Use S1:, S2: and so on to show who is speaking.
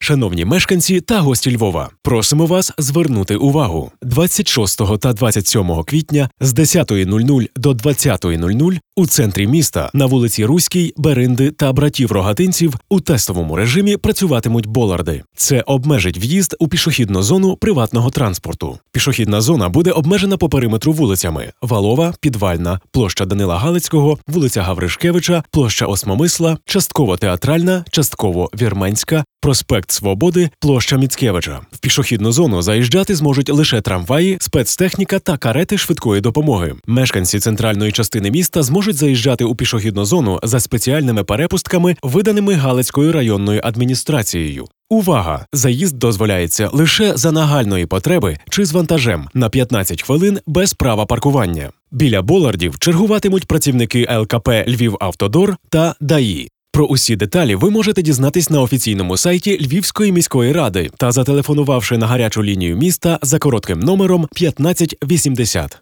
S1: Шановні мешканці та гості Львова, просимо вас звернути увагу. 26 та 27 квітня з 10:00 до 20:00 у центрі міста на вулиці Руській, Беринди та братів Рогатинців у тестовому режимі працюватимуть боларди. Це обмежить в'їзд у пішохідну зону приватного транспорту. Пішохідна зона буде обмежена по периметру вулицями: Валова, Підвальна, площа Данила Галицького, вулиця Гавришкевича, площа Осмомисла, частково Театральна, частково Вірменська, проспект Свободи, площа Міцкевича. В пішохідну зону заїжджати зможуть лише трамваї, спецтехніка та карети швидкої допомоги. Мешканці центральної частини міста зможуть заїжджати у пішохідну зону за спеціальними перепустками, виданими Галицькою районною адміністрацією. Увага! Заїзд дозволяється лише за нагальної потреби чи з вантажем на 15 хвилин без права паркування. Біля болардів чергуватимуть працівники ЛКП «Львівавтодор» та ДАІ. Про усі деталі ви можете дізнатись на офіційному сайті Львівської міської ради та зателефонувавши на гарячу лінію міста за коротким номером 1580.